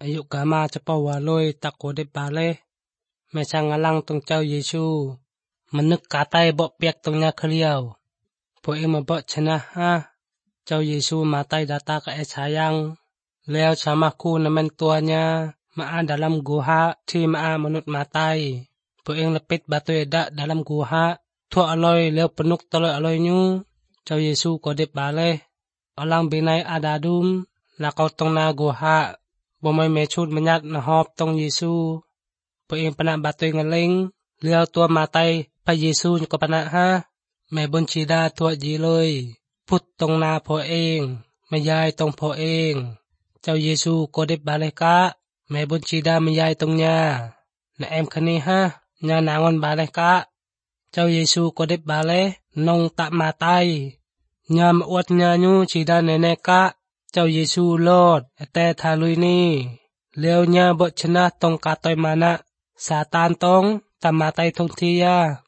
ayuk gama cepa waloi tak kodep bale mesang ngalang tong Châu Giêsu menuk katai bok piak tong nya khliau poe ma bok cenah ha Châu Giêsu matai data ka sayang leo samaku namen tuanya maa dalam guha thi maa menut matai poeng lepit batu eda dalam guha thua aloi leo penuk taloi aloi nyu Châu Giêsu kodep bale alang binai adadum lakau tong na guha bomai mechut menyat na hop tong Giêsu poeng pana batu ngeleng leo tua matai pa Giêsu ko pana ha me bon chida thua ji loi phut tong na poeng me yai tong poeng Châu Giêsu kodep bale ka me bon chida me yai tong nya na em khani ha nya nangon bale ka Châu Giêsu kodep bale nong tak matai nya ma uat nya nyu chida nene ka Châu Giêsu Lord ate thalui ni leo nya bo chena tong katoi mana Satan tong tamatai thong thia